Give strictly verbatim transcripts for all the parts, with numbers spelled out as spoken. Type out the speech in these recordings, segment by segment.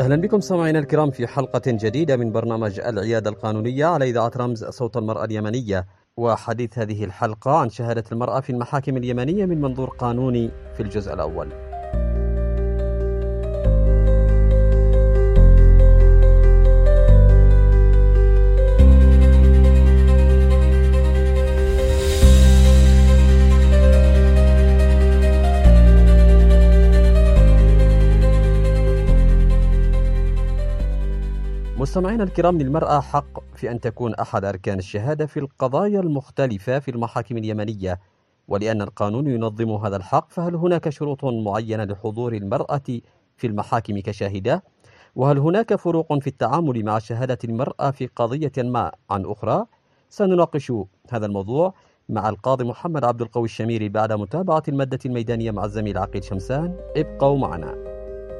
أهلا بكم سماعينا الكرام في حلقة جديدة من برنامج العيادة القانونية على إذاعة رمز صوت المرأة اليمنية. وحديث هذه الحلقة عن شهادة المرأة في المحاكم اليمنية من منظور قانوني في الجزء الأول. مستمعينا الكرام، للمرأة حق في أن تكون أحد أركان الشهادة في القضايا المختلفة في المحاكم اليمنية، ولأن القانون ينظم هذا الحق، فهل هناك شروط معينة لحضور المرأة في المحاكم كشاهدة؟ وهل هناك فروق في التعامل مع شهادة المرأة في قضية ما عن أخرى؟ سنناقش هذا الموضوع مع القاضي محمد عبد القوي الشميري بعد متابعة المادة الميدانية مع الزميل عقيل شمسان. ابقوا معنا.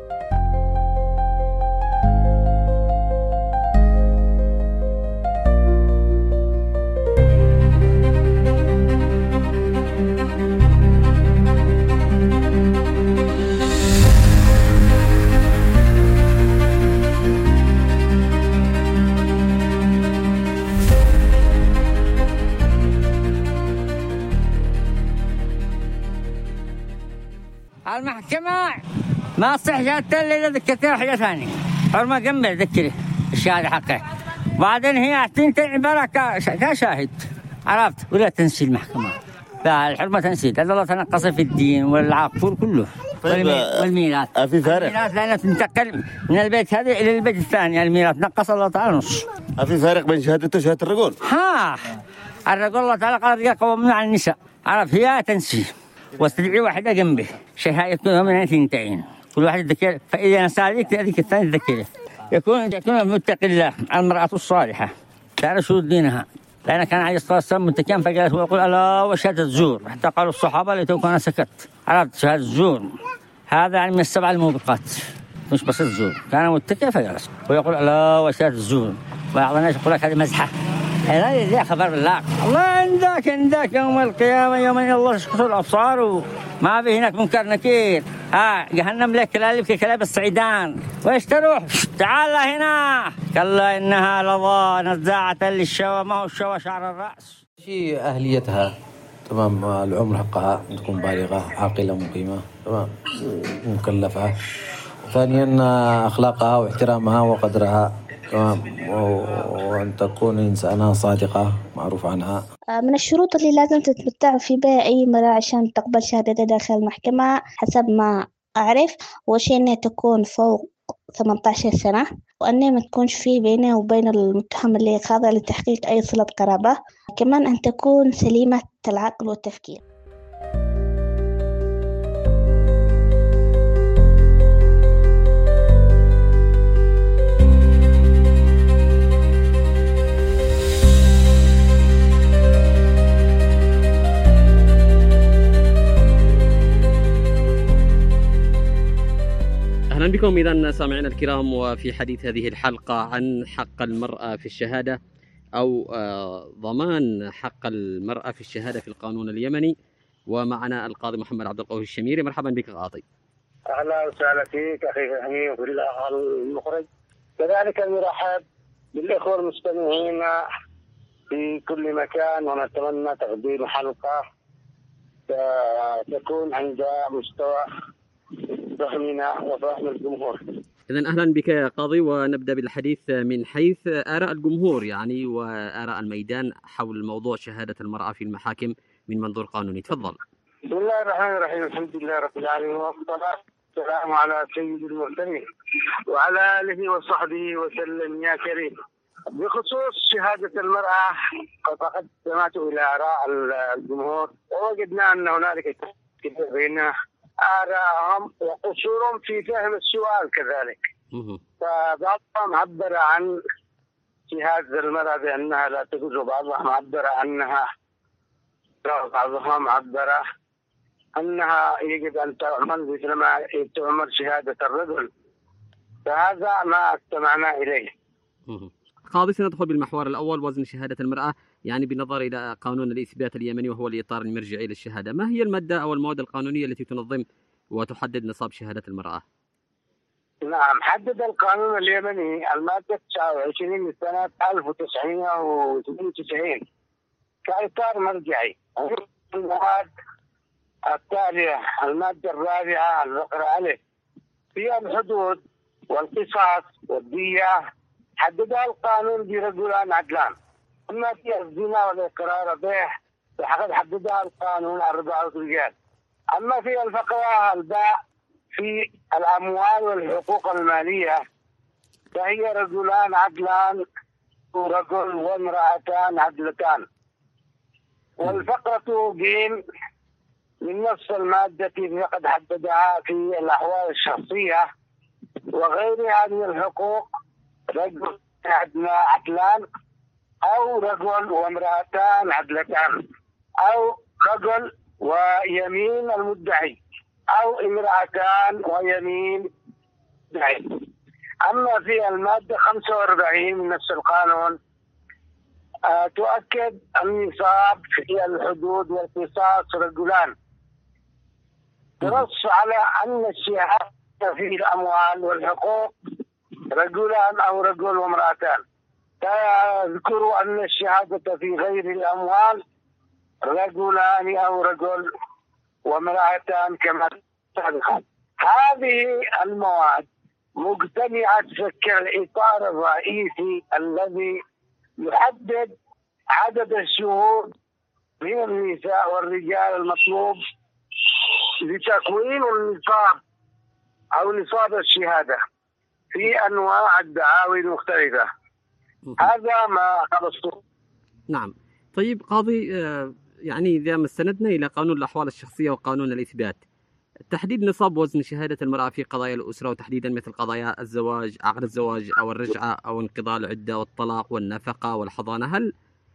المحكمة ما تصح شهادة إلا إذا ذكرتها حاجة ثانية، حرمة جنبه ذكره الشهادة حقه، بعدين هي تنتهي عبارة كشاهد، عرفت؟ ولا تنسي المحكمة، فالحرمة تنسي، هذا الله تنقص في الدين والعقول كله والميراث. في فارق الميراث لأنها تنتقل من البيت هذا إلى البيت الثاني، الميراث نقص الله تعالى نص. في فارق بين شهادته وشهادة الرجل. ها الرجل الله تعالى قال الرجال قوامون على النساء، عرف؟ هي تنسي واستدعي واحدة جنبه شهادة من اثنتين، كل واحد يذكر، فإذا نسى ذيك ذيك الثاني يذكره. يكون يكون متقي الله، المرأة الصالحة تعرف شو دينها، لأن كان عليه الصلاة والسلام متكئا فجلس ويقول ألا وشهادة الزور، حتى قالوا الصحابة ليتوك أنا سكت، عرفت؟ شهادة الزور هذا يعني من السبع الموبقات، مش بس الزور، كان متكئ فجلس ويقول ألا وشهادة الزور، وبعض الناس يقول لك هذه مزحة، هذا زي خبر بالله. الله عندك عندك يوم القيامة يوم أن الله يشخص الأبصار وما به هناك منكر نكير. ها جهنم لك كلالب ككلاب الصعيدان، وإيش تروح تعال هنا، كلا إنها لظى نزاعة للشوى، ما هو الشوى شعر الرأس. شيء أهليتها تمام، العمر حقها تكون بالغة عاقلة مقيمة تمام مكلفة، ثانيا أخلاقها واحترامها وقدرها تمام، وأن تكون إنسانة صادقة معروف عنها. من الشروط اللي لازم تتمتع في بها أي مرأة عشان تقبل شهادتها داخل المحكمة حسب ما أعرف، وشيء أنها تكون فوق ثمانية عشر سنة، وأنها ما تكونش فيه بينه وبين المتهم اللي خاضع لتحقيق أي صلة قرابة، كمان أن تكون سليمة العقل والتفكير. أهلا بكم إذن سامعينا الكرام، وفي حديث هذه الحلقة عن حق المرأة في الشهادة أو ضمان حق المرأة في الشهادة في القانون اليمني، ومعنا القاضي محمد عبد القوي الشميري. مرحبا بك قاضي. أهلا وسهلا فيك أخي فهمي وفي الأخ المخرج، كذلك المرحب بالإخوة المستمعين في كل مكان، ونتمنى تقديم حلقة تكون عند مستوى فهمنا وفهم الجمهور. إذن أهلا بك يا قاضي، ونبدأ بالحديث من حيث آراء الجمهور يعني وآراء الميدان حول موضوع شهادة المرأة في المحاكم من منظور قانوني. تفضل. بسم الله الرحمن الرحيم، الحمد لله رب العالمين، والصلاة والسلام على سيد المرسلين وعلى آله وصحبه وسلم يا كريم. بخصوص شهادة المرأة قد سمعت إلى آراء الجمهور، ووجدنا أن هنالك كثير بين آراءهم وقصورهم في فهم السؤال كذلك. فبعضهم عبر عن شهادة المرأة بأنها لا تجوز، وبعضهم عبر عنها، بعضهم عبر أنها يجب أن تعمل مثل ما تعمل شهادة الرجل، فهذا ما استمعنا إليه. قاضي، سندخل بالمحور الأول، وزن شهادة المرأة، يعني بالنظر إلى قانون الإثبات اليمني وهو الإطار المرجعي للشهادة، ما هي المادة أو المواد القانونية التي تنظم وتحدد نصاب شهادة المرأة؟ نعم، حدد القانون اليمني المادة تسعة وعشرين من سنة ألف وتسعمائة وثمانية وتسعين كإطار مرجعي. المواد التالية: المادة الرابعة الفقرة ألف فيها الحدود والقصاص والدية حددها القانون برجلان عدلان. أما في الزنا والإقرار به فقد حددها القانون أربعة رجال. أما في الفقرة الباء في الأموال والحقوق المالية فهي رجلان عدلان ورجل وامرأتان عدلتان. والفقرة جيم من نفس المادة فقد حددها في الأحوال الشخصية وغيرها من الحقوق رجل عدلان أو رجل وامرأتان عدلتان أو رجل ويمين المدعي أو امرأتان ويمين المدعي. أما في المادة خمسة وأربعين من نفس القانون أه تؤكد النصاب في الحدود والقصاص رجلان. تنص على أن الشهادة في الأموال والحقوق رجلان أو رجل وامرأتان. تذكر أن الشهادة في غير الأموال رجلان أو رجل وامرأتان كما سبق. هذه المواد مجتمعة تشكل الإطار الرئيسي الذي يحدد عدد الشهود من النساء والرجال المطلوب لتكوين النصاب أو نصاب الشهادة في أنواع الدعاوي المختلفة. هذا ما قصدته. نعم. طيب قاضي، يعني إذا ما استندنا إلى قانون الأحوال الشخصية وقانون الإثبات، تحديد نصاب وزن شهادة المرأة في قضايا الأسرة وتحديدا مثل قضايا الزواج، عقد الزواج أو الرجعة أو انقضاء العدة والطلاق والنفقة والحضانة، هل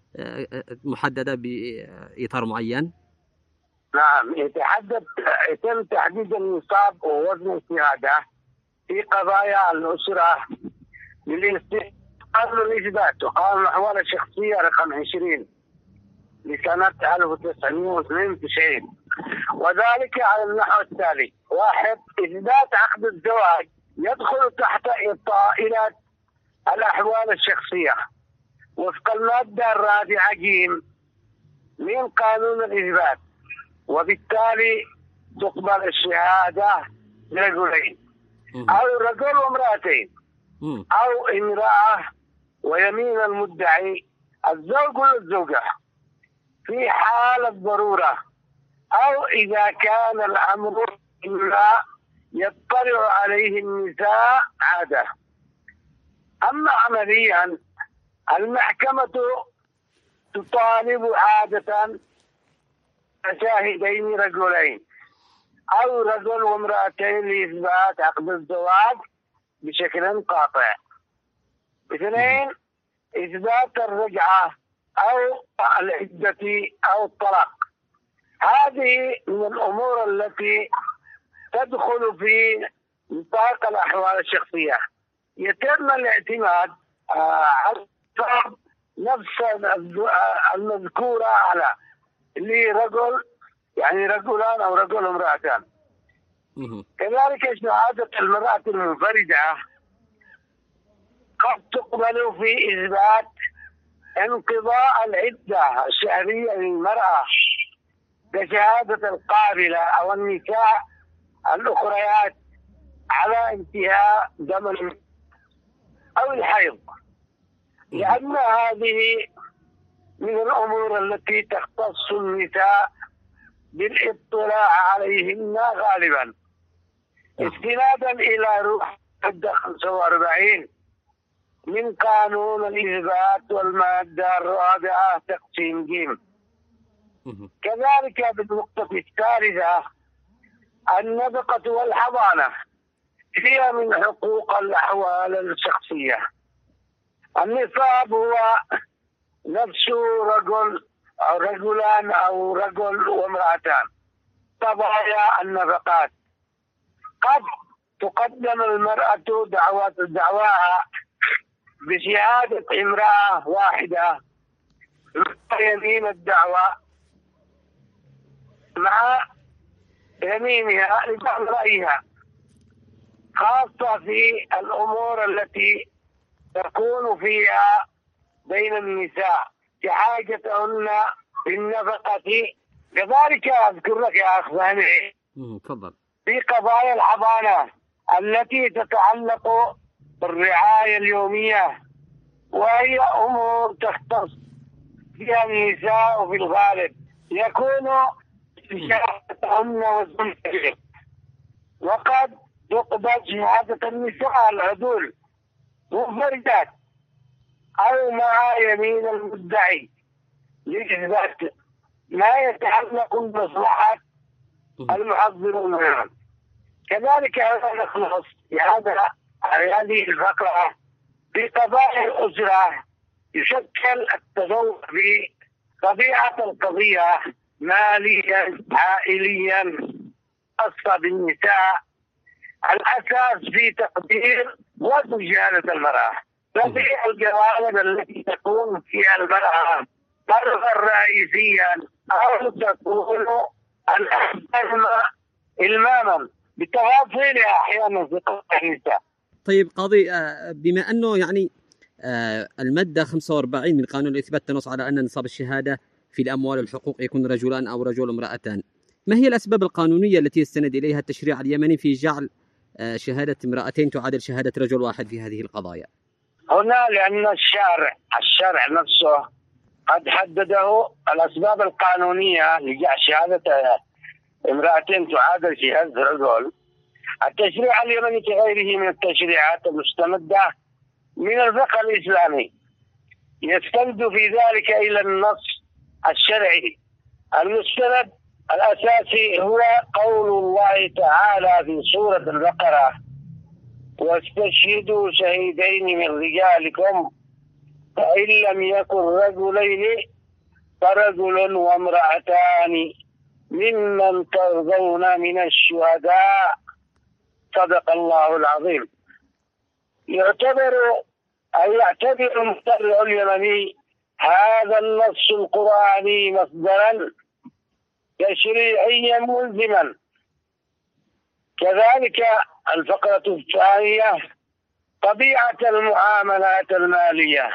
محددة بإطار معين؟ نعم، يتحدد يتم تحديد النصاب ووزن الشهادة في قضايا الأسرة قانون الإثبات وقانون الأحوال الشخصية رقم عشرين لسنة ألف وتسعمائة واثنين وتسعين، وذلك على النحو التالي: واحد، إثبات عقد الزواج يدخل تحت طائلة الأحوال الشخصية وفق المادة الرابعة جيم من قانون الإثبات، وبالتالي تقبل الشهادة لرجلين أو رجل وامرأتين أو امرأة ويمين المدعي الزوج والزوجة في حال الضرورة أو إذا كان الأمر لا يطلع عليه النساء عادة. أما عمليا المحكمة تطالب عادة شاهدين رجلين أو رجل وامرأتين لإثبات عقد الزواج بشكل قاطع. اثنين، إثبات الرجعة أو العدة أو الطلاق. هذه من الأمور التي تدخل في نطاق الأحوال الشخصية. يتم الاعتماد على نفس المذكورة على لرجل يعني رجلان أو رجل وامرأتان. كذلك شهادة المرأة المنفردة قد تقبل في إثبات انقضاء العدة الشهرية للمرأة كشهادة القابلة أو النساء الأخريات على انتهاء دم أو الحيض، لأن هذه من الأمور التي تختص النساء بالاطلاع عليهن غالبا استنادا إلى روح المادة خمسة وأربعين من قانون الإثبات والمادة الرابعة تقسيم جيم. كذلك بالنقطة الثالثة النفقة والحضانة هي من حقوق الأحوال الشخصية. النصاب هو نفس رجل أو رجلان أو رجل وامرأتان. قضايا النفقات قد تقدم المرأة دعوة دعواها بشهادة امرأة واحدة يمين الدعوة مع يمينها لبعض رأيها، خاصة في الأمور التي تكون فيها بين النساء كحاجتهن بالنفقة. كذلك أذكر لك يا أخ سامي تفضل في قضايا الحضانة التي تتعلق بالرعاية اليومية، وهي أمور تختص فيها النساء في الغالب يكون شهادتهن والزمن، وقد تقبل شهادة النساء العدول منفردات أو مع يمين المدعي لإثبات ما يتعلق بمصلحات المحضرون منهم. كذلك هذا نخلص في هذا هذه الفقرة في قضايا الأسرة يشكل التزوج في طبيعة القضية ماليا عائليا خاصة بالنساء الأساس في تقدير وشهادة المرأة. ففي الجوانب التي تكون فيها المرأة طرفا رئيسيا أو تكون الأهم إلماما بتفاصيلها أحيانا في قضايا النساء. طيب قاضي، بما أنه يعني المادة خمسة وأربعين من قانون الإثبات تنص على أن نصاب الشهادة في الأموال والحقوق يكون رجلان أو رجل امرأتان، ما هي الأسباب القانونية التي يستند إليها التشريع اليمني في جعل شهادة امرأتين تعادل شهادة رجل واحد في هذه القضايا؟ هنا لأن الشارع الشارع نفسه قد حدده الأسباب القانونية لجعل شهادة امرأتين تعادل شهادة رجل. التشريع اليمني كغيره من التشريعات المستمدة من الفقه الإسلامي يستند في ذلك إلى النص الشرعي. المستند الأساسي هو قول الله تعالى في سورة البقرة: واستشهدوا شهيدين من رجالكم فإن لم يكن رجلين فرجل وامرأتان ممن ترضون من الشهداء. صدق الله العظيم. يعتبر أو يعتبر المشرع اليمني هذا النص القرآني مصدرا تشريعيا ملزما. كذلك الفقرة الثانية طبيعة المعاملات المالية.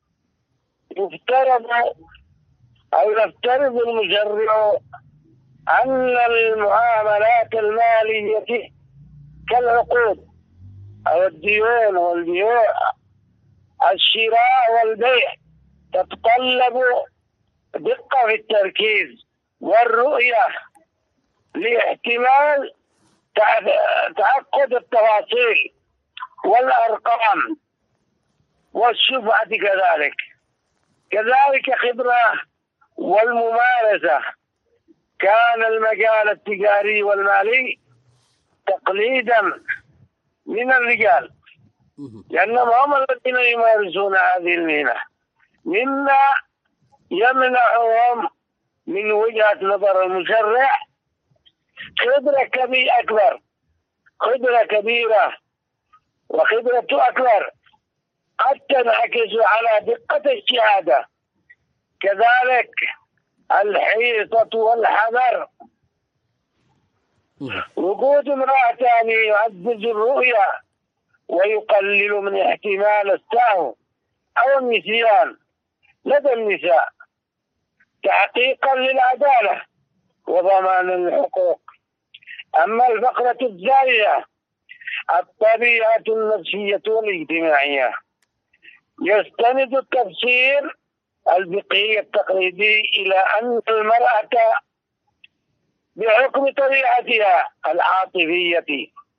يفترض أو يفترض المشرع أن المعاملات المالية كالعقود أو الديون والبيوع الشراء والبيع تتطلب دقة في التركيز والرؤية لاحتمال تعقد التفاصيل والأرقام والشفعة. كذلك كذلك خبرة والممارسة. كان المجال التجاري والمالي تقليدا من الرجال لأنهم هم الذين يمارسون هذه المهنة، مما يمنعهم من وجهة نظر المشرع خبرة كبيرة أكبر خبرة كبيرة وخبرة أكبر قد تنعكس على دقة الشهادة. كذلك الحيطة والحذر. وجود امرأتان يعزز الرؤية ويقلل من احتمال السهو أو النسيان لدى النساء تحقيقا للعدالة وضمان الحقوق. أما الفقرة الثانية الطبيعة النفسية والاجتماعية، يستند التفسير الفقهي التقليدي إلى أن المرأة بحكم طبيعتها العاطفية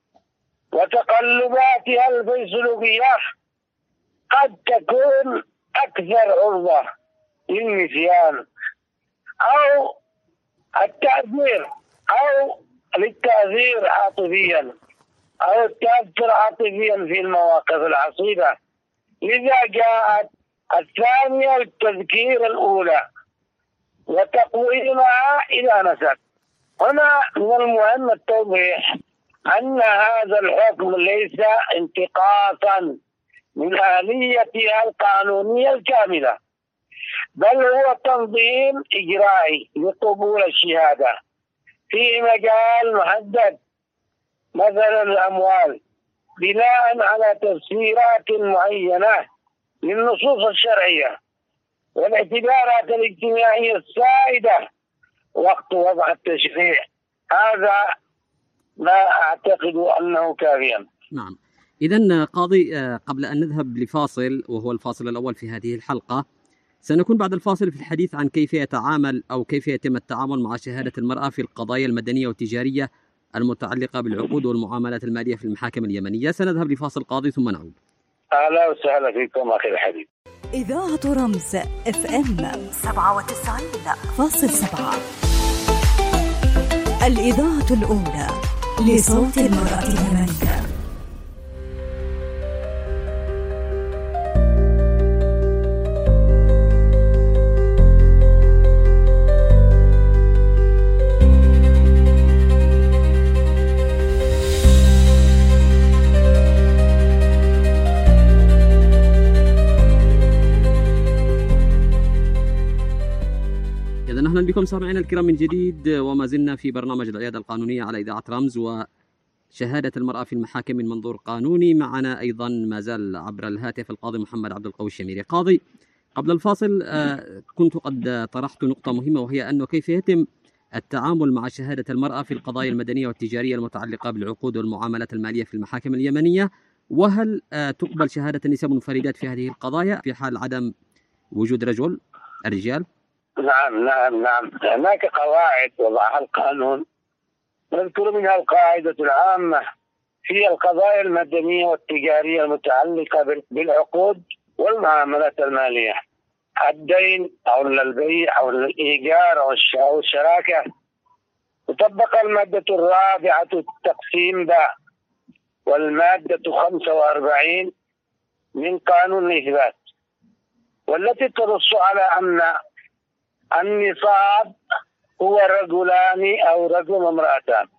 وتقلباتها الفيزيولوجية قد تكون أكثر عرضة للنسيان أو التأثير أو للتأثير عاطفيا أو التأثير عاطفيا في المواقف العصيبة. لذا جاءت الثانية للتذكير الأولى وتقويمها إذا نست. هنا من المهم التوضيح أن هذا الحكم ليس انتقاصا من آليتها القانونية الكاملة، بل هو تنظيم إجرائي لقبول الشهادة في مجال محدد، مثلا الأموال بناء على تفسيرات معينة للنصوص الشرعية والاعتبارات الاجتماعية السائدة وقت وضع التشريع. هذا لا أعتقد أنه كافيا. نعم. إذن قاضي، قبل أن نذهب لفاصل وهو الفاصل الأول في هذه الحلقة، سنكون بعد الفاصل في الحديث عن كيف يتعامل أو كيف يتم التعامل مع شهادة المرأة في القضايا المدنية والتجارية المتعلقة بالعقود والمعاملات المالية في المحاكم اليمنية. سنذهب لفاصل قاضي ثم نعود. أهلا وسهلا فيكم أخي الحبيب. إذاعة رمز اف ام سبعة وتسعين فاصل سبعة، الإذاعة الأولى لصوت المرأة اليمنية. أهلا بكم سامعينا الكرام من جديد، وما زلنا في برنامج العيادة القانونية على إذاعة رمز وشهادة المرأة في المحاكم من منظور قانوني. معنا أيضا ما زال عبر الهاتف القاضي محمد عبد القوي الشميري. قاضي، قبل الفاصل كنت قد طرحت نقطة مهمة، وهي أنه كيف يتم التعامل مع شهادة المرأة في القضايا المدنية والتجارية المتعلقة بالعقود والمعاملات المالية في المحاكم اليمنية، وهل تقبل شهادة النساء منفردات في هذه القضايا في حال عدم وجود رجل الرجال؟ نعم نعم نعم هناك قواعد وضعها القانون، نذكر منها القاعدة العامة في القضايا المدنية والتجارية المتعلقة بالعقود والمعاملات المالية، الدين أو البيع أو الإيجار أو الشراكة. تطبق المادة الرابعة التقسيم باء والمادة خمسة وأربعين من قانون الإثبات، والتي تنص على أن النصاب هو رجلان أو رجل وامرأتان.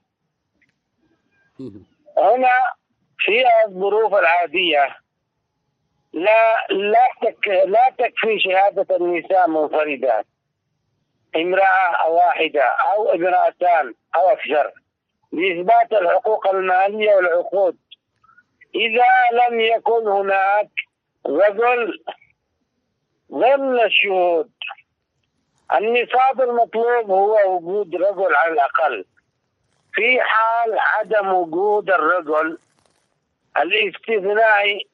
هنا في الظروف العادية لا لا تك لا تكفي شهادة النساء منفردات، امرأة واحدة أو امرأتان أو أكثر لإثبات الحقوق المالية والعقود إذا لم يكن هناك رجل ضمن الشهود. النصاب المطلوب هو وجود رجل على الأقل. في حال عدم وجود الرجل الاستثنائي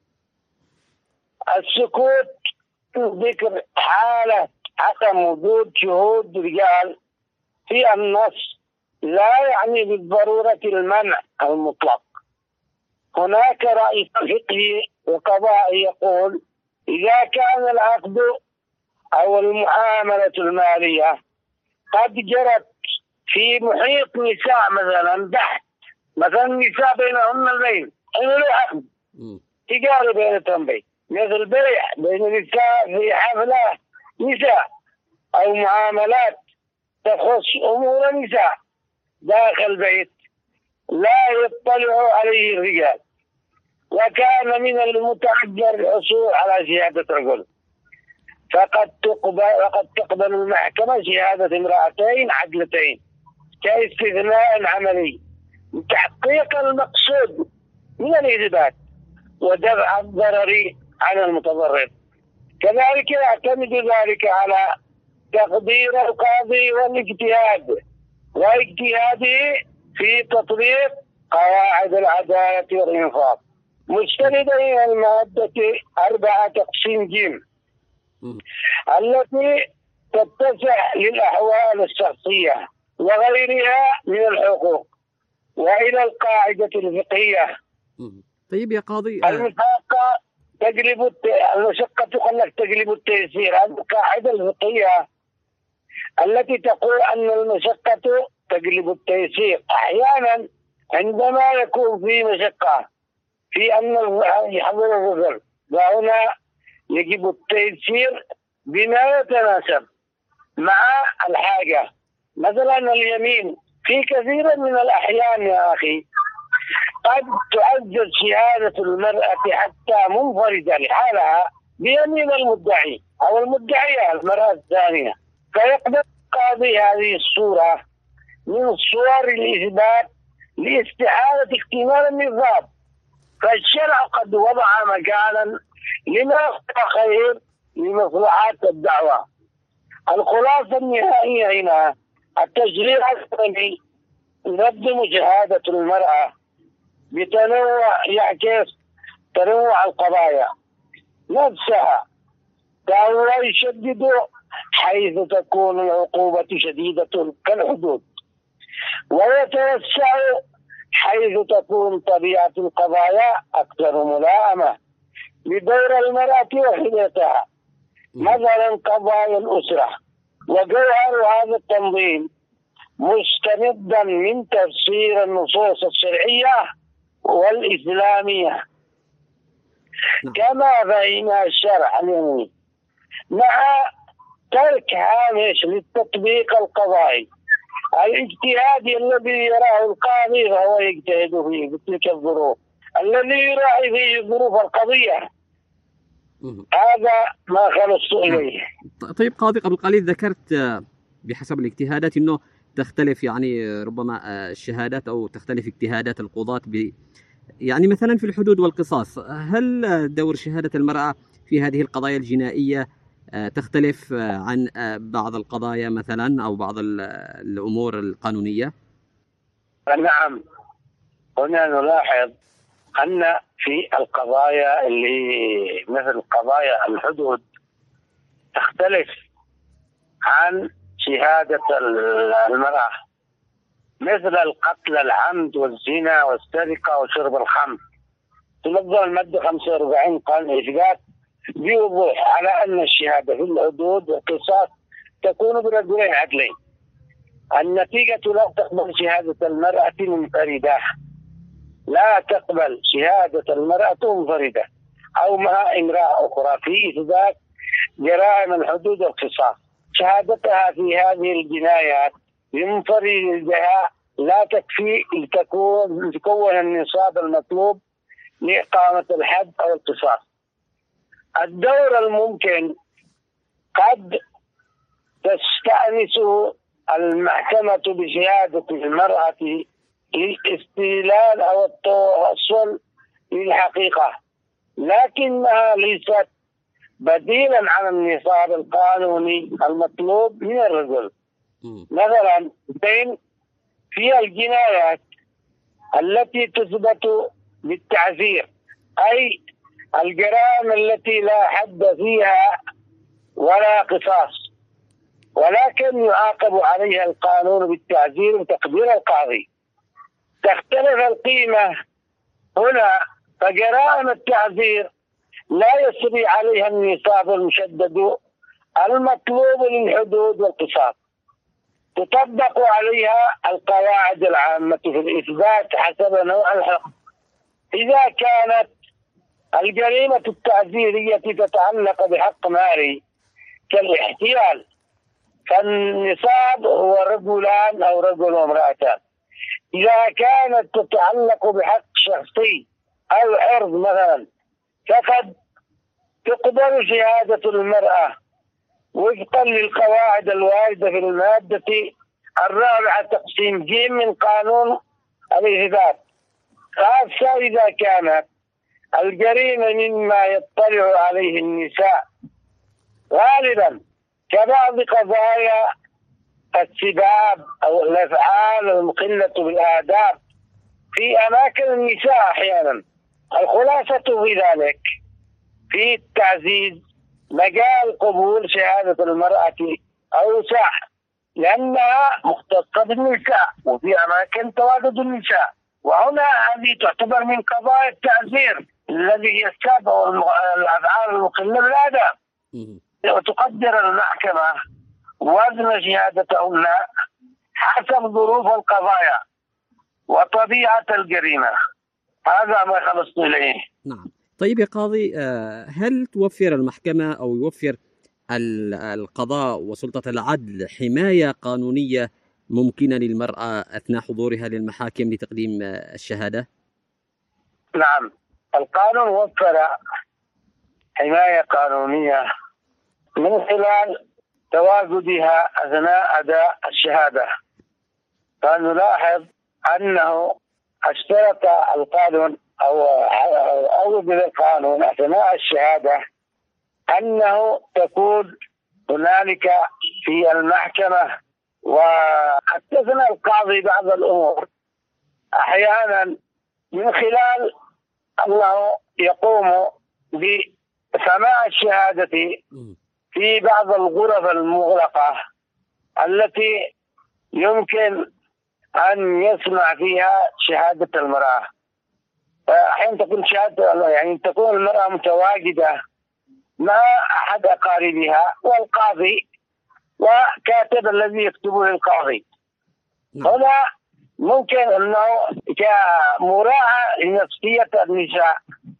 السكوت، ذكر حالة عدم وجود شهود رجال في النص لا يعني بالضرورة المنع المطلق. هناك رأي فقهي وقضائي يقول إذا كان العقد أو المعاملة المالية قد جرت في محيط نساء مثلا تحت، مثلا نساء بينهن البين، إنه له عقد تجاري بين التنبي مثل بيع بين نساء في حفلة نساء أو معاملات تخص أمور النساء داخل البيت لا يطلع عليه الرجال، وكان من المتعذر الحصول على شهادة رجل، فقد تقبل وقد تقبل المحكمة شهادة امرأتين عدلتين كاستثناء عملي لتحقيق المقصود من الإثبات ودفع الضرر على المتضرر. كذلك يعتمد ذلك على تقدير القاضي والاجتهاد واجتهاده في تطبيق قواعد العدالة والإنصاف مستندا إلى المادة أربعة تقسيم جيم التي تتسع للأحوال الشخصية وغيرها من الحقوق وإلى القاعدة الفقهية. طيب يا قاضي، المشقة تجلب الت... المشقة تقلق تجلب التيسير. هذه القاعدة الفقهية التي تقول أن المشقة تجلب التيسير. أحيانا عندما يكون في مشقة في أن يحضر الرجل، وهنا يجب التيسير بما يتناسب مع الحاجة. مثلا اليمين في كثير من الأحيان يا أخي قد تعزز شهادة المرأة حتى منفردة لحالها بيمين المدعي أو المدعية المرأة الثانية، فيقدر قاضي هذه الصورة من صور الإثبات لاستحالة اكتمال النصاب فالشرع قد وضع مجالا لما خير لمصلحة الدعوة. الخلاصة النهائية هنا التشريع الإسلامي ينظم شهادة المرأة بتنوع يعكس تنوع القضايا نفسها، فهو يشدد حيث تكون العقوبة شديدة كالحدود، ويتوسع حيث تكون طبيعة القضايا أكثر ملائمة لدور المرأة وحدتها، مثلا قضايا الأسرة. وجوهر هذا التنظيم مستمدا من تفسير النصوص الشرعية والإسلامية كما فهم الشرع اليومي، مع ترك هامش للتطبيق القضائي الاجتهادي الذي يراه القاضي فهو يجتهد فيه بتلك الظروف، الذي يراعي فيه ظروف القضية. هذا ما خلصت إليه. طيب قاضي، قبل قليل ذكرت بحسب الاجتهادات أنه تختلف يعني ربما الشهادات أو تختلف اجتهادات القضاة ب يعني مثلا في الحدود والقصاص. هل دور شهادة المرأة في هذه القضايا الجنائية تختلف عن بعض القضايا مثلا أو بعض الأمور القانونية؟ نعم، هنا نلاحظ أن في القضايا اللي مثل قضايا الحدود تختلف عن شهادة المرأة، مثل القتل العمد والزنا والسرقة وشرب الخمر. تنظم المادة خمسة وأربعين قانون الإثبات بوضوح على أن الشهادة في الحدود والقصاص تكون برجلين عدلين. النتيجة لا تقبل شهادة المرأة منفردة، لا تقبل شهادة المرأة منفردة أو مع امرأة أخرى في إثبات جرائم الحدود والقصاص. شهادتها في هذه الجنايات بمنفردها لا تكفي لتكون تكون النصاب المطلوب لإقامة الحد أو القصاص. الدور الممكن قد تستأنس المحكمة بشهادة المرأة للاستدلال أو التوصل للحقيقة، لكنها ليست بديلا عن النصاب القانوني المطلوب من الرجل. مثلا بين في الجنايات التي تثبت بالتعزير، أي الجرائم التي لا حد فيها ولا قصاص ولكن يعاقب عليها القانون بالتعزير وتقدير القاضي، تختلف القيمة هنا. فجرائم التعزير لا يسري عليها النصاب المشدد المطلوب للحدود والقصاص، تطبق عليها القواعد العامة في الإثبات حسب نوع الحكم. إذا كانت الجريمة التعزيرية تتعلق بحق مالي كالاحتيال فالنصاب هو رجلان أو رجل وامرأتان. إذا كانت تتعلق بحق شخصي أو عرض مثلا فقد تقبل شهادة المرأة وفقا للقواعد الواردة في المادة الرابعة تقسيم ج من قانون الإثبات، خاصة إذا كانت الجريمة مما يطلع عليه النساء غالبا كبعض قضايا السباب أو الأفعال المخلة بالآداب في أماكن النساء أحيانا. الخلاصة في ذلك في التعزيز مجال قبول شهادة المرأة أوسع لأنها مختصة بالنساء وفي أماكن تواجد النساء، وهنا هذه تعتبر من قضايا التعزير الذي هي السبب والأفعال المخلة بالآداب، وتقدر المحكمة وزن شهادتهن حسب ظروف القضايا وطبيعة الجريمة. هذا ما خلصت إليه. نعم. طيب يا قاضي، هل توفر المحكمة أو يوفر القضاء وسلطة العدل حماية قانونية ممكنة للمرأة أثناء حضورها للمحاكم لتقديم الشهادة؟ نعم، القانون وفر حماية قانونية من خلال تواجدها أثناء أداء الشهادة. فنلاحظ أنه اشترط القانون أو أوجد القانون أثناء الشهادة أنه تكون هنالك في المحكمة، واستثنى القاضي بعض الأمور أحيانا من خلال أنه يقوم بسماع الشهادة في بعض الغرف المغلقة التي يمكن أن يسمع فيها شهادة المرأة. أحيانا تكون شهادة يعني تكون المرأة متواجدة مع أحد أقاربها والقاضي وكاتب الذي يكتبه للقاضي. هنا ممكن أنه كمراعاة لنفسية النساء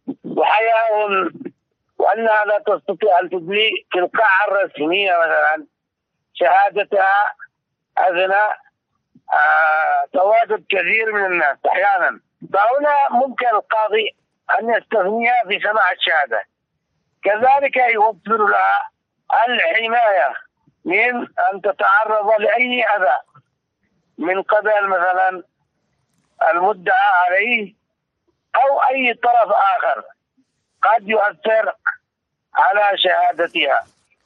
وحياء، وأنها لا تستطيع أن تدلي في القاعة الرسمية مثلا شهادتها أثناء آه تواجد كثير من الناس أحيانا، فهنا ممكن القاضي أن يستثنيها في سماع الشهادة. كذلك يوفر لها الحماية من أن تتعرض لأي أذى من قبل مثلا المدعى عليه أو أي طرف آخر قد يؤثر على شهادتها.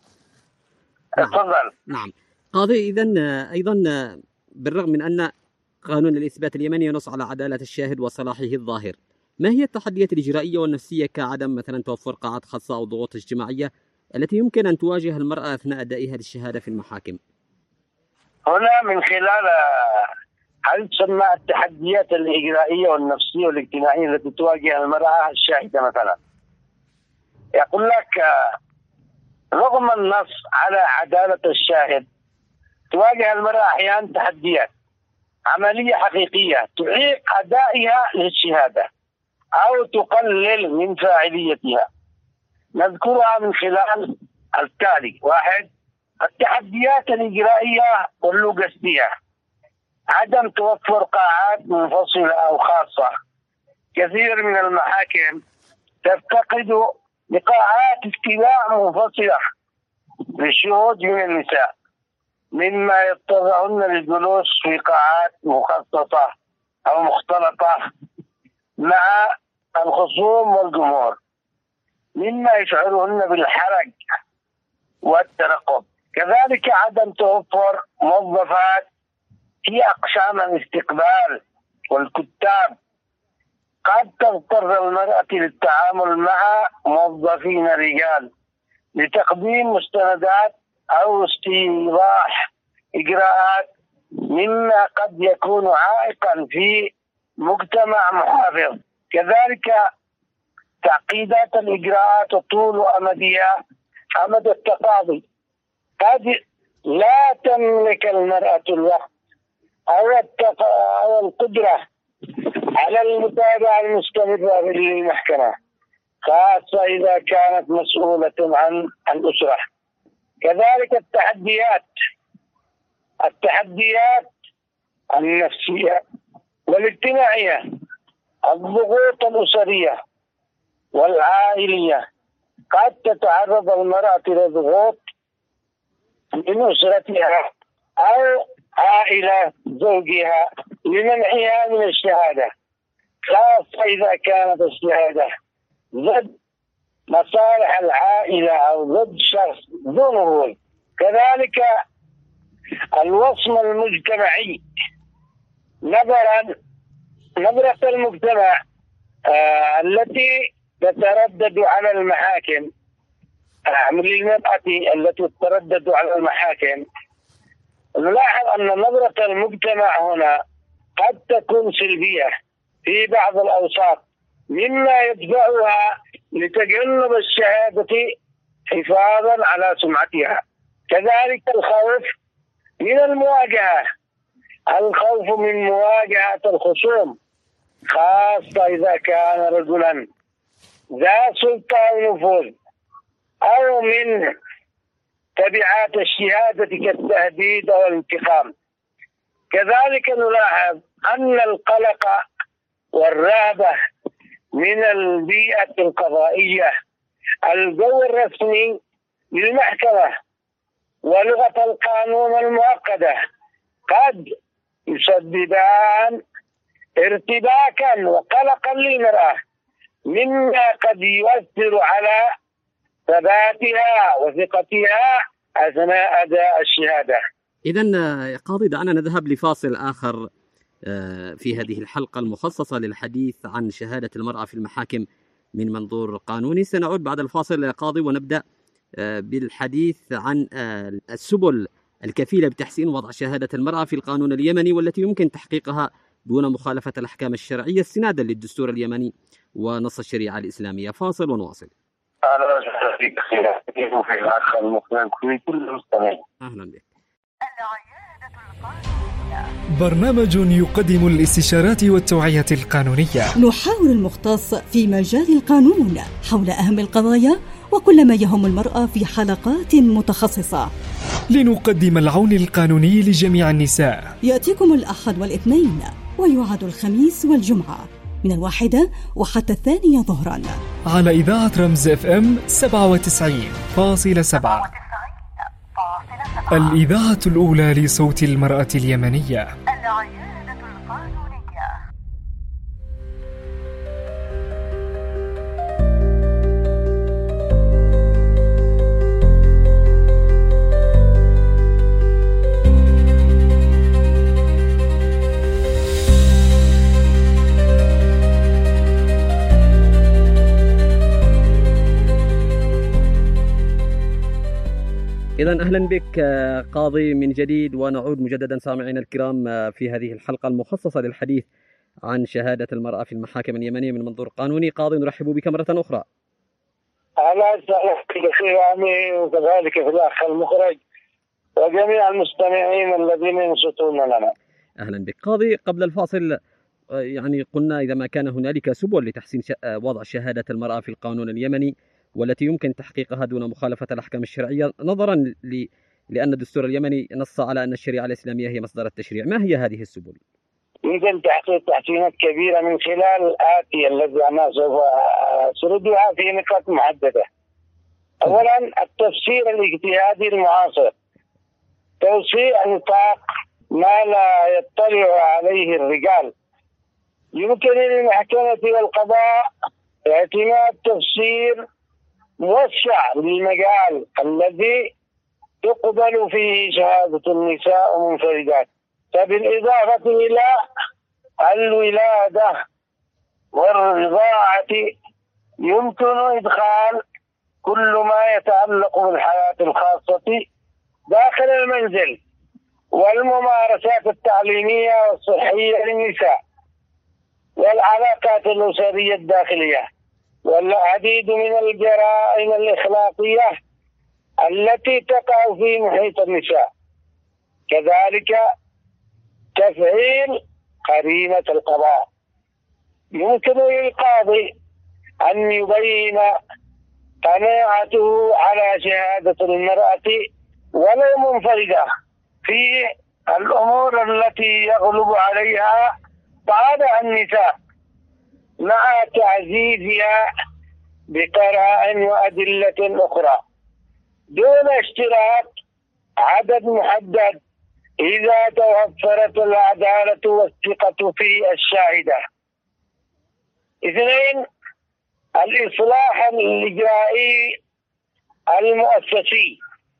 نعم. تفضل. نعم قاضي، إذن أيضا بالرغم من أن قانون الإثبات اليمني ينص على عدالة الشاهد وصلاحه الظاهر، ما هي التحديات الإجرائية والنفسية كعدم مثلا توفر قاعات خاصة أو ضغوط اجتماعية التي يمكن أن تواجه المرأة أثناء أدائها للشهادة في المحاكم؟ هنا من خلال هل تسمى التحديات الإجرائية والنفسية والاجتماعية التي تواجه المرأة الشاهدة مثلا، يقول لك رغم النص على عدالة الشاهد تواجه المرأة أحيانا تحديات عملية حقيقية تعيق أدائها للشهادة أو تقلل من فاعليتها. نذكرها من خلال التالي: واحد، التحديات الإجرائية واللوجستية، عدم توفر قاعات منفصلة أو خاصة. كثير من المحاكم تفتقد لقاعات استماع منفصلة للشهود من النساء، مما يضطرهن للجلوس في قاعات مخصصة أو مختلطة مع الخصوم والجمهور، مما يشعرهن بالحرج والترقب. كذلك عدم توفر موظفات في أقسام الاستقبال والكتاب، قد تضطر المرأة للتعامل مع موظفين رجال لتقديم مستندات أو استيضاح إجراءات، مما قد يكون عائقا في مجتمع محافظ. كذلك تعقيدات الإجراءات وطول أمدها أمد التقاضي، قد لا تملك المرأة الوقت أو القدرة على المتابعة المستمرة للمحكمة، خاصة إذا كانت مسؤولة عن الأسرة. كذلك التحديات التحديات النفسية والاجتماعية، الضغوط الأسرية والعائلية، قد تتعرض المرأة لضغوط من أسرتها أو عائلة زوجها لمنعها من الشهادة، خاصة إذا كانت الشهادة ضد مصالح العائلة أو ضد شخص ذو نفوذ. كذلك الوصم المجتمعي، نظرا نظرة المجتمع آه التي تتردد على المحاكم آه من المرأة التي تتردد على المحاكم. نلاحظ أن نظرة المجتمع هنا قد تكون سلبية في بعض الأوساط، مما يدفعها لتجنب الشهادة حفاظا على سمعتها. كذلك الخوف من المواجهة، الخوف من مواجهة الخصوم، خاصة إذا كان رجلا ذا سلطة ونفوذ، أو من تبعات الشهادة كالتهديد والانتقام. كذلك نلاحظ أن القلق والرهبة من البيئة القضائية، الجو الرسمي للمحكمة ولغة القانون المعقدة، قد يسببان ارتباكا وقلقا للمرأة، مما قد يؤثر على ثباتها وثقتها أثناء أداء الشهادة. إذن يا قاضي دعنا نذهب لفاصل آخر في هذه الحلقة المخصصة للحديث عن شهادة المرأة في المحاكم من منظور قانوني. سنعود بعد الفاصل يا قاضي ونبدأ بالحديث عن السبل الكفيلة بتحسين وضع شهادة المرأة في القانون اليمني والتي يمكن تحقيقها دون مخالفة الأحكام الشرعية استنادا للدستور اليمني ونص الشريعة الإسلامية. فاصل ونواصل. أهلا وسهلا فيك في الأخ المخرج في كل مستمع. أهلا بك. برنامج يقدم الاستشارات والتوعية القانونية. نحاور المختص في مجال القانون حول أهم القضايا وكل ما يهم المرأة في حلقات متخصصة لنقدم العون القانوني لجميع النساء. يأتيكم الأحد والاثنين ويعاد الخميس والجمعة من الواحدة وحتى الثانية ظهرا على إذاعة رمز اف ام سبعة وتسعين فاصلة سبعة، الإذاعة الأولى لصوت المرأة اليمنية. العيادة القانونية. إذن أهلا بك قاضي من جديد، ونعود مجددا سامعين الكرام في هذه الحلقة المخصصة للحديث عن شهادة المرأة في المحاكم اليمنية من منظور قانوني. قاضي نرحب بك مرة أخرى. أهلا وسهلا بك وكذلك في الأخ المخرج وجميع المستمعين الذين ينصتون لنا. أهلا بك قاضي. قبل الفاصل يعني قلنا إذا ما كان هنالك سبل لتحسين وضع شهادة المرأة في القانون اليمني والتي يمكن تحقيقها دون مخالفة الأحكام الشرعية، نظرا ل... لأن الدستور اليمني نص على أن الشريعة الإسلامية هي مصدر التشريع، ما هي هذه السبل؟ يمكن تحقيق تحسينات كبيرة من خلال الآتي الذي أنا سوف أسردها في نقاط محددة. أولا التفسير الاجتهادي المعاصر، توسيع نطاق ما لا يطلع عليه الرجال. يمكن للمحكمة والقضاء اعتماد تفسير موسع للمجال الذي تقبل فيه شهادة النساء منفردات، فبالإضافة إلى الولادة والرضاعة يمكن إدخال كل ما يتعلق بالحياة الخاصة داخل المنزل والممارسات التعليمية والصحية للنساء والعلاقات الأسرية الداخلية والعديد من الجرائم الإخلاقية التي تقع في محيط النساء. كذلك تفعيل قرينة القضاء. يمكن للقاضي أن يبين قناعته على شهادة المرأة ولو منفردة في الأمور التي يغلب عليها بعض النساء مع تعزيزها بقرائن وأدلة أخرى دون اشتراط عدد محدد إذا توفرت العدالة والثقة في الشاهدة. اثنين، الإصلاح الإجرائي المؤسسي.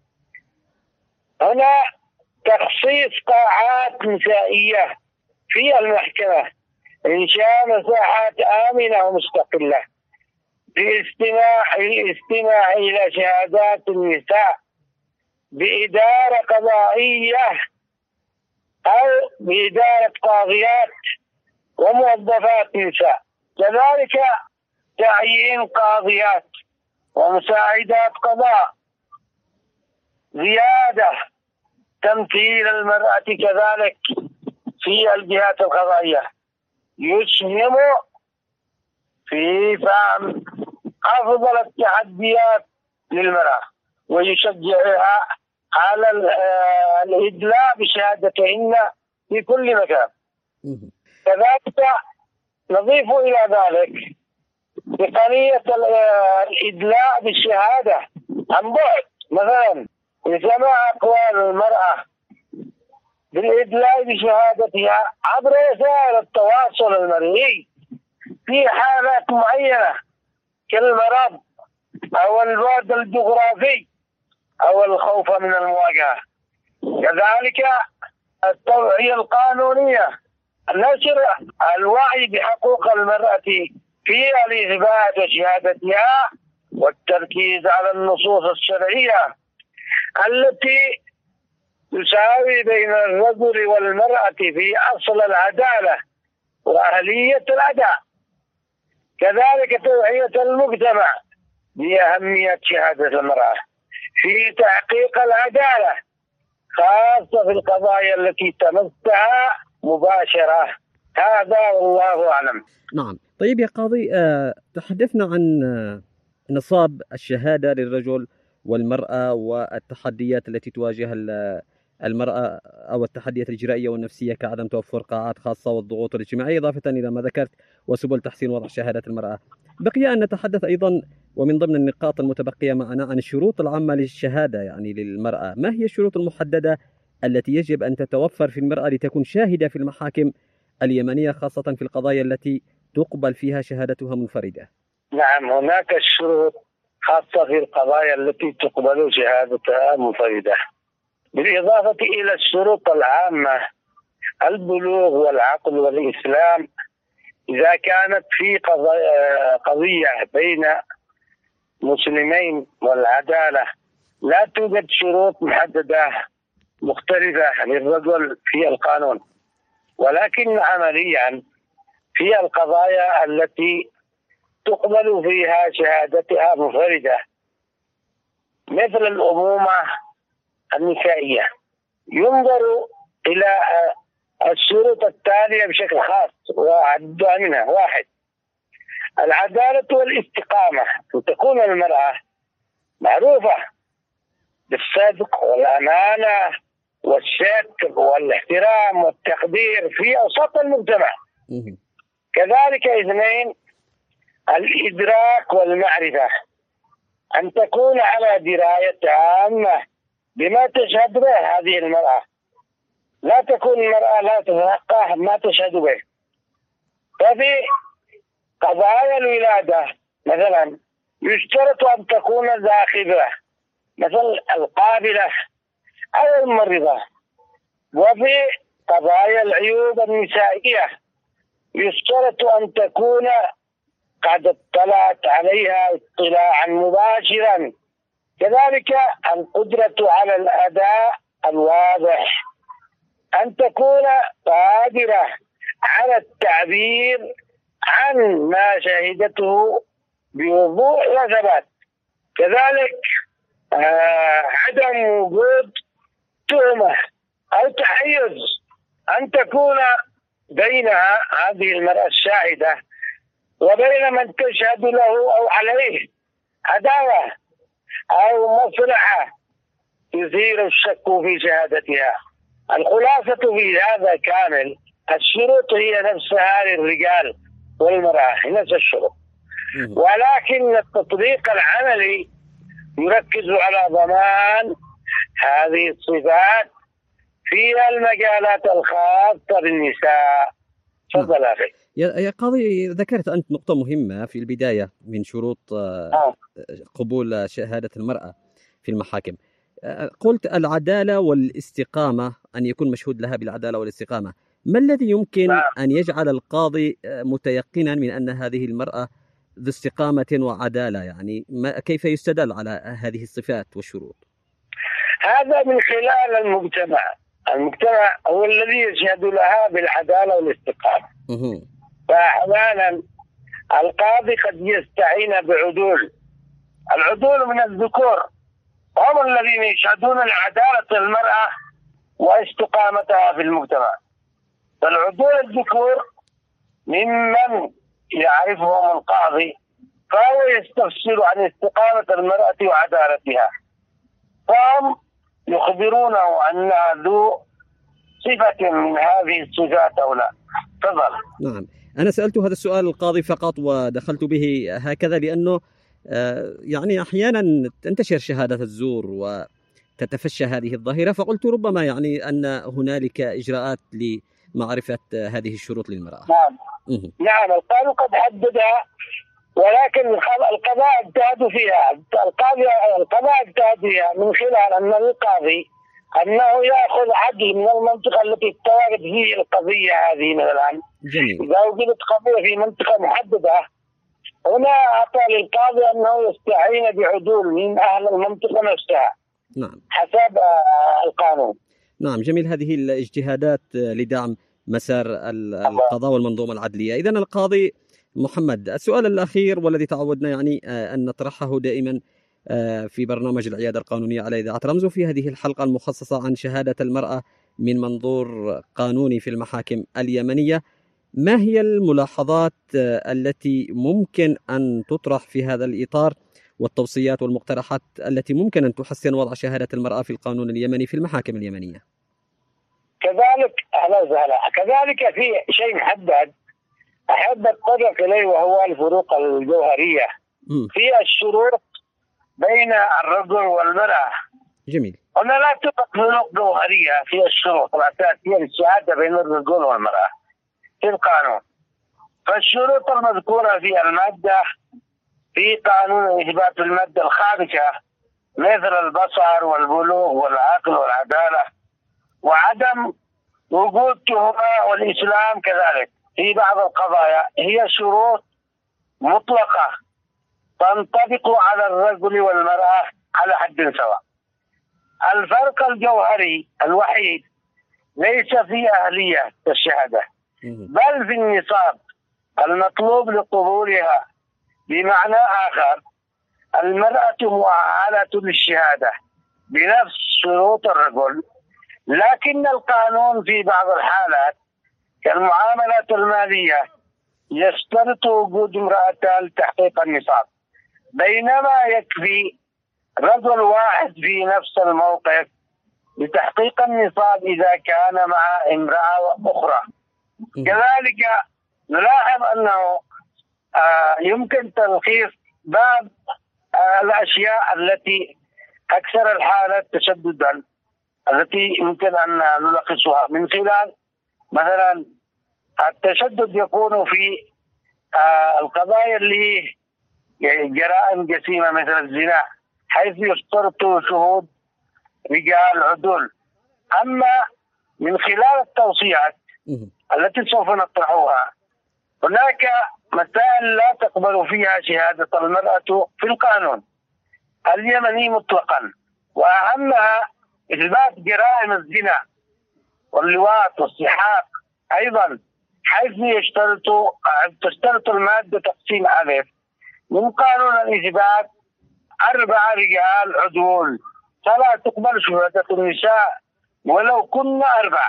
هنا تخصيص قاعات نسائية في المحكمة، إنشاء مساحات آمنة ومستقلة باستماع الاستماع إلى شهادات النساء بإدارة قضائية أو بإدارة قاضيات وموظفات نساء. كذلك تعيين قاضيات ومساعدات قضاء. زيادة تمثيل المرأة كذلك في الجهات القضائية يسهم في فهم أفضل التحديات للمرأة ويشجعها على الإدلاء بشهادتهن في كل مكان. كذلك نضيف إلى ذلك تقنية الإدلاء بالشهادة عن بعد، مثلا لسماع أقوال المرأة بالإدلاء بشهادتها عبر وسائل التواصل المرئي في حالات معينة كالمرض أو البعد الجغرافي أو الخوف من المواجهة. كذلك التوعية القانونية، نشر الوعي بحقوق المرأة في الإثبات وشهادتها، والتركيز على النصوص الشرعية التي تساوي بين الرجل والمرأة في أصل العدالة وأهلية الأداء. كذلك توعية المجتمع بأهمية شهادة المرأة في تحقيق العدالة، خاصة في القضايا التي تمسها مباشرة. هذا والله أعلم. نعم. طيب يا قاضي، أه تحدثنا عن نصاب الشهادة للرجل والمرأة والتحديات التي تواجه المرأة أو التحديات الإجرائية والنفسية كعدم توفر قاعات خاصة والضغوط الاجتماعية، إضافة إلى ما ذكرت وسبل تحسين وضع شهادة المرأة. بقي أن نتحدث أيضا ومن ضمن النقاط المتبقية معنا عن الشروط العامة للشهادة يعني للمرأة. ما هي الشروط المحددة التي يجب أن تتوفر في المرأة لتكون شاهدة في المحاكم اليمنية، خاصة في القضايا التي تقبل فيها شهادتها منفردة؟ نعم، هناك الشروط خاصة في القضايا التي تقبل شهادتها منفردة، بالإضافة إلى الشروط العامة: البلوغ والعقل والإسلام. إذا كانت في قضية بين مسلمين والعدالة لا توجد شروط محددة مختلفة للرجل في القانون، ولكن عمليا في القضايا التي تقبل فيها شهادتها منفردة مثل الأمومة النسائية ينظر إلى الشروط التالية بشكل خاص وأعدها منها: واحد، العدالة والاستقامة، أن تكون المرأة معروفة بالصدق والأمانة والستر والاحترام والتقدير في أوساط المجتمع. كذلك اثنين، الإدراك والمعرفة، أن تكون على دراية تامة بما تشهد به هذه المرأة، لا تكون المرأة لا تتفقه ما تشهد به. ففي قضايا الولادة مثلا يشترط أن تكون ذا خبرة مثل القابلة أو الممرضة. وفي قضايا العيوب النسائية يشترط أن تكون قد اطلعت عليها اطلاعا مباشرا. كذلك القدرة على الأداء الواضح، أن تكون قادرة على التعبير عن ما شهدته بوضوح وثبات. كذلك آه عدم وجود تهمة أو تحيز، أن تكون بينها هذه المرأة الشاهدة وبين من تشهد له أو عليه عداوة أو مصلحة يثير الشك في شهادتها. الخلاصة في هذا كامل: الشروط هي نفسها للرجال والمرأة، نفس الشروط، ولكن التطبيق العملي يركز على ضمان هذه الصفات في المجالات الخاصة بالنساء. تفضل أخي. يا قاضي، ذكرت أنت نقطة مهمة في البداية من شروط قبول شهادة المرأة في المحاكم. قلت العدالة والاستقامة، أن يكون مشهود لها بالعدالة والاستقامة. ما الذي يمكن أن يجعل القاضي متيقنا من أن هذه المرأة ذو استقامة وعدالة؟ يعني ما كيف يستدل على هذه الصفات والشروط؟ هذا من خلال المجتمع. المجتمع هو الذي يشهد لها بالعدالة والاستقامة. فأحيانا القاضي قد يستعين بعدول. العدول من الذكور هم الذين يشهدون لعدالة المرأة واستقامتها في المجتمع. فالعدول الذكور ممن يعرفهم القاضي، فهو يستفسر عن استقامة المرأة وعدالتها، فهم يخبرونه أنها ذو صفة من هذه الصفات أو لا. تفضل. نعم، أنا سألت هذا السؤال القاضي فقط ودخلت به هكذا لأنه يعني أحيانا تنتشر شهادة الزور تتفشى هذه الظاهرة، فقلت ربما يعني أن هنالك إجراءات لمعرفة هذه الشروط للمرأة. نعم مه. نعم القانون قد حددها، ولكن القضاء اجتهد فيها. القاضي القضاء اجتهد فيها من خلال أن القاضي أنه يأخذ عدل من المنطقة التي تواجد فيه القضية هذه. مثلا جميل. إذا وجدت قضية في منطقة محددة، هنا أعطى للقاضي أنه يستعين بعدول من أهل المنطقة نفسها. نعم. حسب القانون. نعم جميل. هذه الاجتهادات لدعم مسار القضاء والمنظومة العدلية. إذن القاضي محمد، السؤال الأخير والذي تعودنا يعني أن نطرحه دائما في برنامج العيادة القانونية على إذاعة رمز، في هذه الحلقة المخصصة عن شهادة المرأة من منظور قانوني في المحاكم اليمنية، ما هي الملاحظات التي ممكن أن تطرح في هذا الإطار والتوصيات والمقترحات التي ممكن أن تحسن وضع شهادة المرأة في القانون اليمني في المحاكم اليمنية؟ كذلك أهلا وسهلا. كذلك في شيء محدد أحب أتطرق إليه، وهو الفروق الجوهرية م. في الشروط بين الرجل والمرأة. جميل. هنا لا توجد فروق جوهرية في الشروط الأساسية للشهادة بين الرجل والمرأة في القانون. فالشروط المذكورة في المادة في قانون إثبات المادة الخامسة مثل البصر والبلوغ والعقل والعدالة وعدم وجود تهمة، والإسلام كذلك في بعض القضايا هي شروط مطلقة تنطبق على الرجل والمرأة على حد سواء. الفرق الجوهري الوحيد ليس في أهلية الشهادة بل في النصاب المطلوب لقبولها. بمعنى آخر، المرأة مؤهلة للشهادة بنفس شروط الرجل، لكن القانون في بعض الحالات كالمعاملات المالية يشترط وجود امرأة لتحقيق النصاب، بينما يكفي رجل واحد في نفس الموقف لتحقيق النصاب إذا كان مع امرأة أخرى. كذلك نلاحظ أنه آه يمكن تلخيص بعض آه الأشياء التي أكثر الحالات تشددا التي يمكن أن نلخصها من خلال مثلا التشدد يكون في آه القضايا اللي جرائم جسيمة مثل الزنا، حيث يشترط شهود رجال عدول. أما من خلال التوصيات التي سوف نطرحها، هناك مسائل لا تقبل فيها شهادة المرأة في القانون اليمني مطلقا، وأهمها إثبات جرائم الزنا واللواط والسحاق أيضا، حيث يشترط تشترط المادة تقسيم ألف من قانون الإثبات أربع رجال عدول، فلا تقبل شهادة النساء ولو كنا أربع.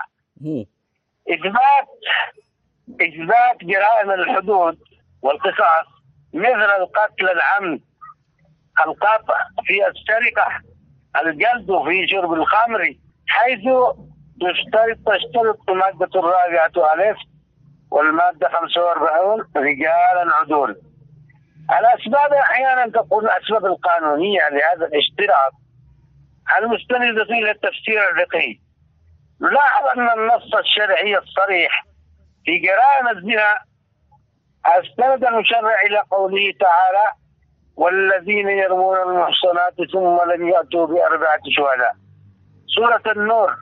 إثبات إثبات جرائم الحدود والقصاص مثل القتل العمد، القطع في السرقة، الجلد في شرب الخمر، حيث تشترط تشترط المادة الرابعة ألف والمادة خمسة وأربعون رجالا عدول. الأسباب أحيانا تكون الأسباب القانونية لهذا الاشتراط المستندة إلى التفسير الفقهي. نلاحظ أن النص الشرعي الصريح في جرائم الزنا استند المشرع إلى قوله تعالى: والذين يرمون المحصنات ثم لم يأتوا بأربعة شهداء، سورة النور.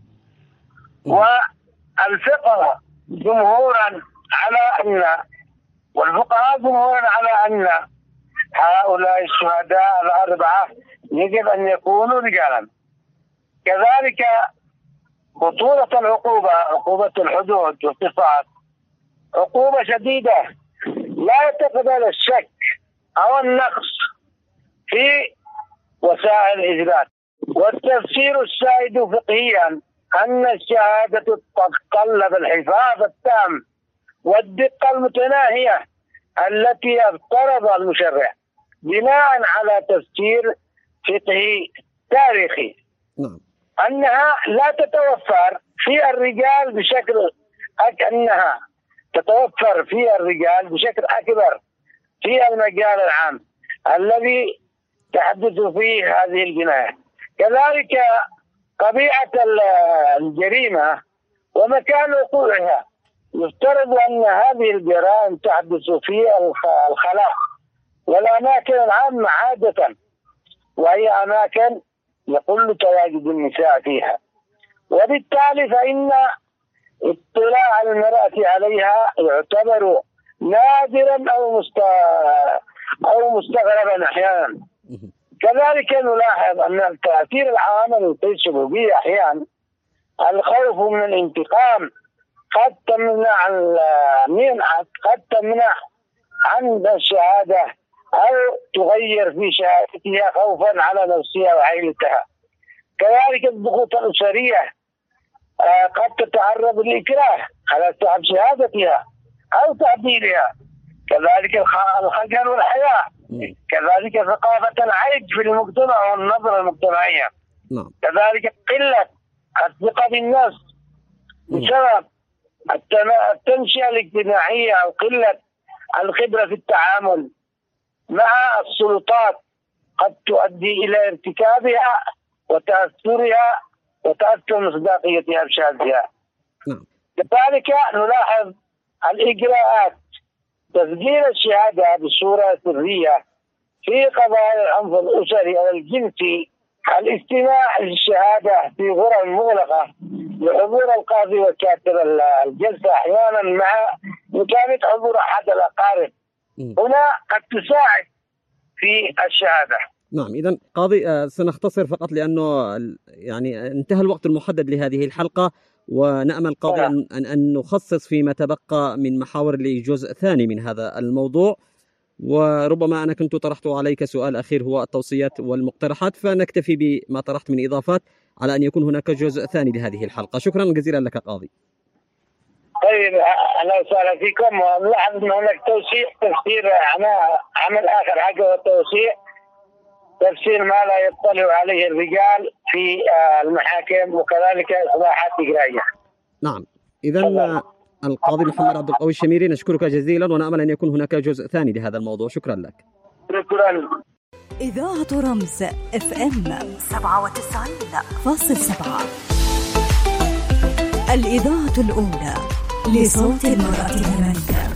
والفقه جمهورا على أن والفقهاء جمهورا على أن هؤلاء الشهداء الأربعة يجب أن يكونوا رجالا. كذلك خطورة العقوبة، عقوبة الحدود والقصاص عقوبة شديدة لا تقبل الشك أو النقص في وسائل الإثبات. والتفسير السائد فقهيا أن الشهادة تتطلب الحفاظ التام والدقة المتناهية التي افترض المشرع بناء على تفسير فقهي تاريخي، أنها لا تتوفر في الرجال بشكل أك أنها تتوفر في الرجال بشكل أكبر في المجال العام الذي تحدث فيه هذه الجناية. كذلك طبيعة الجريمة ومكان وقوعها. يفترض أن هذه الجرائم تحدث في الخلاء والأماكن العامة عادة، وهي أماكن يقل تواجد النساء فيها، وبالتالي فإن اطلاع المرأة عليها يعتبر نادرا أو مست أو مستغربا أحيانا. كذلك نلاحظ أن تأثير العوامل السلوكية أحيانا الخوف من الانتقام قد تمنع قد تمنع عن الشهادة أو تغير في شهادتها خوفا على نفسها وعائلتها. كذلك الضغوط الأسرية قد تتعرض للإكراه على سحب شهادتها أو تعديلها. كذلك الخجل والحياء، كذلك ثقافة العيب في المجتمع والنظرة المجتمعية. كذلك قلة الثقة بالنفس بسبب التنشئة الاجتماعية أو قلة الخبرة في التعامل مع السلطات قد تؤدي إلى ارتكابها وتأثرها وتأثر مصداقيتها بشهادتها. كذلك نلاحظ الإجراءات تسجيل الشهادة بصورة سرية في قضايا العنف الأسري أو الجنسي، الاستماع للشهادة في غرف مغلقة لحضور القاضي وكاتب الجلسة أحيانا مع إمكانية حضور أحد الأقارب هنا قد تساعد في الشهادة. نعم، إذن قاضي آه سنختصر فقط لأنه يعني انتهى الوقت المحدد لهذه الحلقة، ونأمل قاضي أن, أن نخصص فيما تبقى من محاور لجزء ثاني من هذا الموضوع. وربما أنا كنت طرحت عليك سؤال أخير هو التوصيات والمقترحات، فنكتفي بما طرحت من إضافات على أن يكون هناك جزء ثاني لهذه الحلقة. شكرا جزيلا لك قاضي. طيب أهلا وسهلا فيكم. ونلاحظ أن هناك توسيع تفسير عمل آخر حاجة هو التوسيع تفسير ما لا يطلع عليه الرجال في المحاكم وكذلك إصلاحات إجرائية. نعم، إذن القاضي محمد عبد القوي الشميري نشكرك جزيلا، ونأمل أن يكون هناك جزء ثاني لهذا الموضوع. شكرا لك. شكرا. إذاعة رمز اف ام سبعة وتسعين فاصلة سبعة، الإذاعة الأولى لصوت المرأة اليمنية.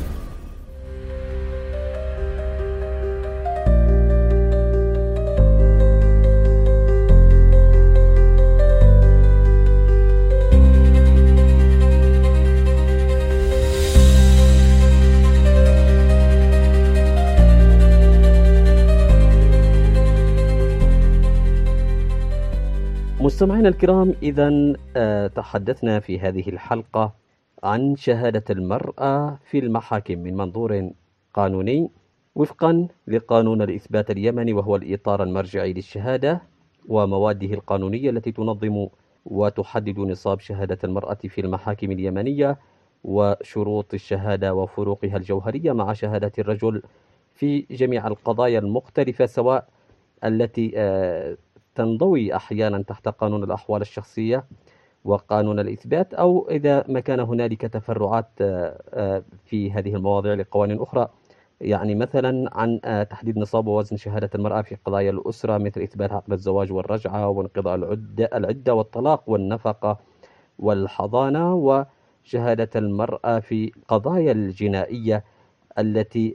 مستمعينا الكرام، إذن تحدثنا في هذه الحلقة عن شهادة المرأة في المحاكم من منظور قانوني وفقا لقانون الإثبات اليمني، وهو الإطار المرجعي للشهادة ومواده القانونية التي تنظم وتحدد نصاب شهادة المرأة في المحاكم اليمنية وشروط الشهادة وفروقها الجوهرية مع شهادة الرجل في جميع القضايا المختلفة، سواء التي تنضوي أحيانا تحت قانون الأحوال الشخصية وقانون الإثبات، أو إذا ما كان هنالك تفرعات في هذه المواضيع لقوانين أخرى، يعني مثلا عن تحديد نصاب ووزن شهادة المرأة في قضايا الأسرة مثل إثبات عقد الزواج والرجعة وانقضاء العدة, العدة والطلاق والنفقة والحضانة، وشهادة المرأة في قضايا الجنائية التي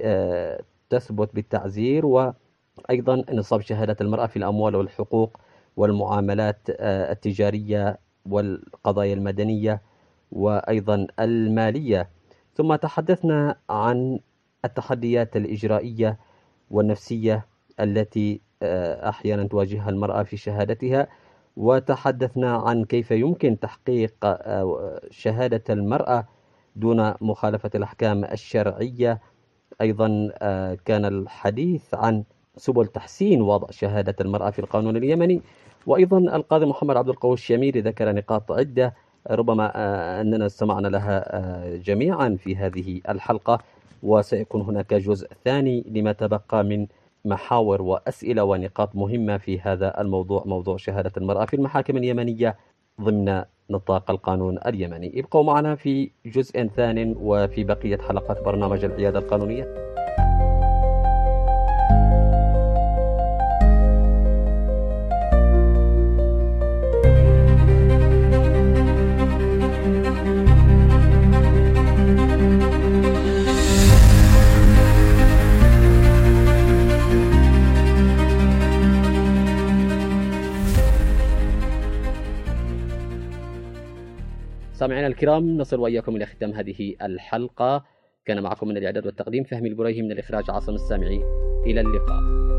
تثبت بالتعزير، وأيضا نصاب شهادة المرأة في الأموال والحقوق والمعاملات التجارية والقضايا المدنية وأيضا المالية. ثم تحدثنا عن التحديات الإجرائية والنفسية التي أحيانا تواجهها المرأة في شهادتها، وتحدثنا عن كيف يمكن تحقيق شهادة المرأة دون مخالفة الأحكام الشرعية. أيضا كان الحديث عن سبل تحسين وضع شهادة المرأة في القانون اليمني، وأيضا القاضي محمد عبد القوي الشميري ذكر نقاط عدة ربما أننا استمعنا لها جميعا في هذه الحلقة، وسيكون هناك جزء ثاني لما تبقى من محاور وأسئلة ونقاط مهمة في هذا الموضوع، موضوع شهادة المرأة في المحاكم اليمنية ضمن نطاق القانون اليمني. ابقوا معنا في جزء ثان وفي بقية حلقات برنامج العيادة القانونية. مستمعينا الكرام، نصل وإياكم إلى ختام هذه الحلقة. كان معكم من الإعداد والتقديم فهمي البريهي، من الإخراج عاصم السامعي. إلى اللقاء.